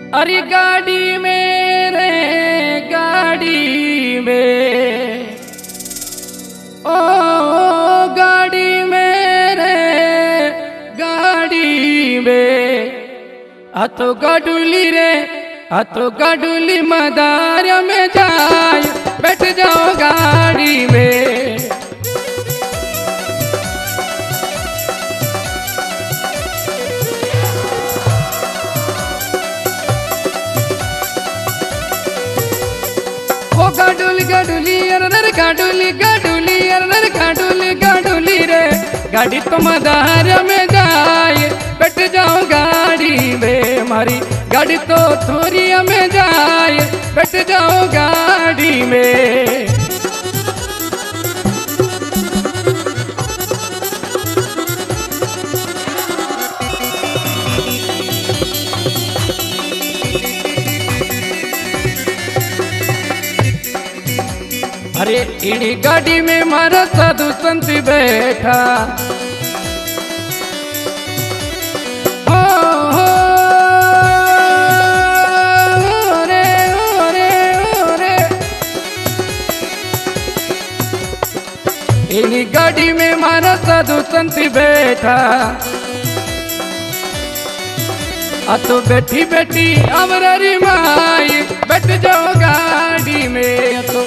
अरे गाड़ी में रे गाड़ी में, ओ गाड़ी में रे गाड़ी में, तो गाडुली रे तो गाडुली मदार में जाए बैठ जाओ गाड़ी में। गाडुली गाडुली अरे गाडुली गाडुली अरे गाडुली गाडुली रे, गाड़ी तो मदार में जाए बैठ जाओ गाड़ी में। मारी गाड़ी तो थोरिया में जाए बैठ जाओ गाड़ी में। अरे इड़ी गाड़ी में मारा साधु संत बैठा, हो रे हो रे हो रे। इड़ी गाड़ी में मारा साधु संत बैठा, तो बैठी बैठी अमरारी माई बैठ जाओ गाड़ी में। तो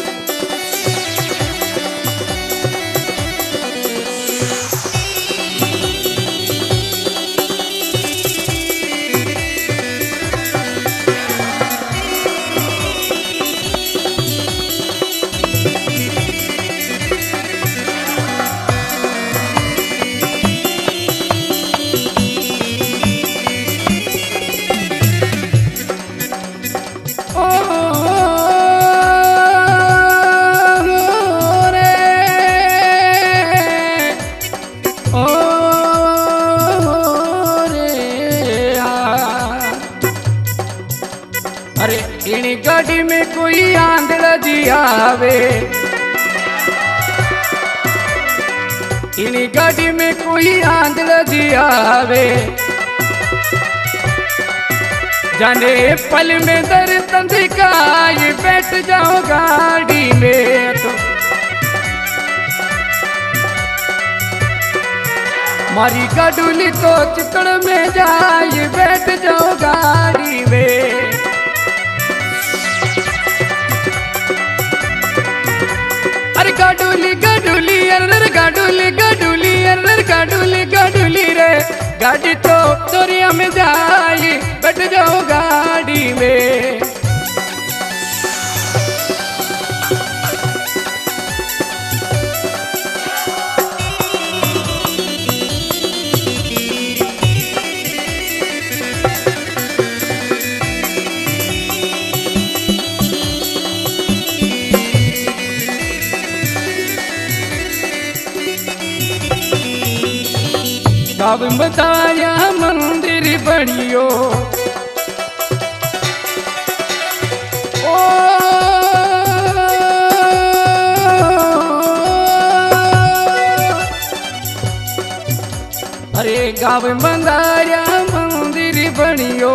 अरे इनी गाड़ी में कोई आंधड़ा जी आवे, इनी गाड़ी में कोई आंधड़ा जी आवे, जाने पल में दर्द दिखाए बैठ जाओ गाड़ी में। तो मारी गाडुली तो चितड़ में जाए बैठ जाओ गाड़ी में। अरे गाडुली गाडुली अरे गाडुली गाडुली अरे गाडुली गाडुली रे, गाड़ी तो तोरिया में जाए बैठ जाओ गाड़ी में। कब बताया मंदिर बढ़ियो, ओ अरे गाँव बंदाया मंदिर बढ़ियो,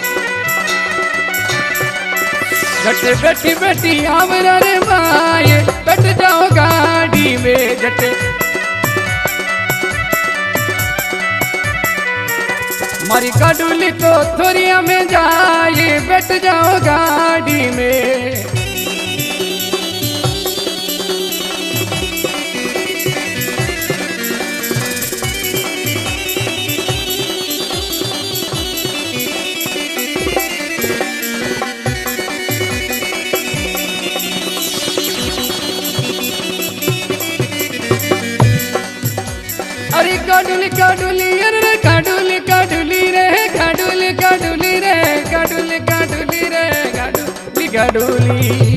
जटे बैठी बैठी आमरा रे माए बैठ जाओ गाड़ी में। जटे मारी गाडुली तो थोरिया में जाए बैठ जाओ गाड़ी में। अरे गाडुली गाडुली अरे गाडुली गाडुली रे, गाडुली गाडुली रे, गाडुली गाडुली रे, गाडुली गाडुली।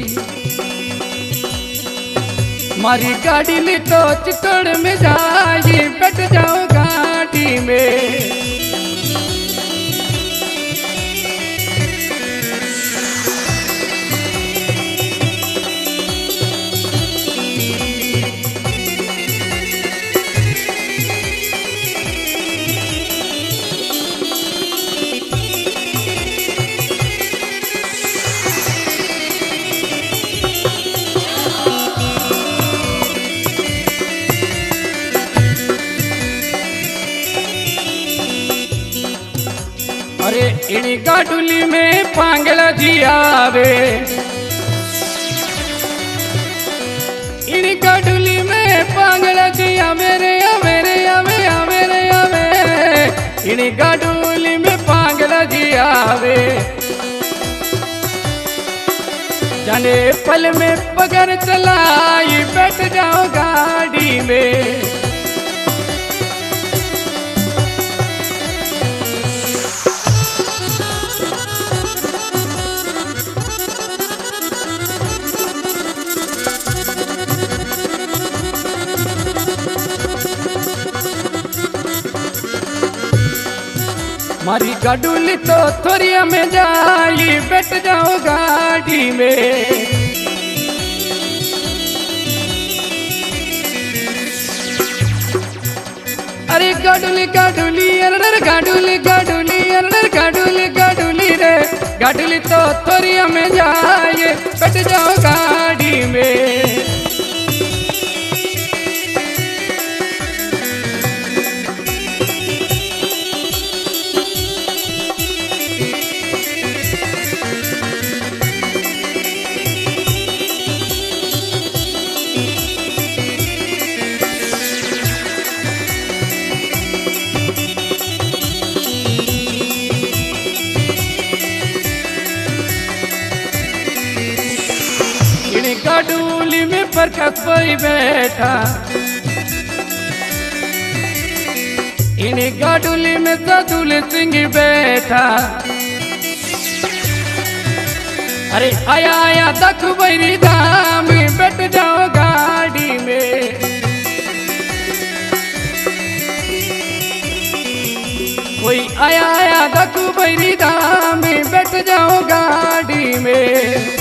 मारी गाडुली तो चितड़ में जाए बैठ जाओ गाड़ी में। अरे इनी गाडुली में पांगला जी आवे, इनी गाडुली में पांगला जी आवे रे आवे रे आवे आवे रे आवे, इनी गाडुली में पांगला जी आवे। जाने पल में पगर चलाई बैठ जाओ गाड़ी में, मारी गाडुली तो थोरिया में जाई बैठ जाओ गाड़ी में। अरे गाडुली गाडुली अरे गाडुली गाडुली अरे गाडुली गाडुली रे, गाडुली तो थोरिया में जाए बैठ जाओ गाड़ी में। गाडुली में प्रकाश भाई बैठा, इन्हीं गाडुली में सदुल सिंह बैठा। अरे आया आया दख बैरी धाम बैठ जाओ गाड़ी में। कोई आया आया दख बैरी धाम बैठ जाओ गाड़ी में।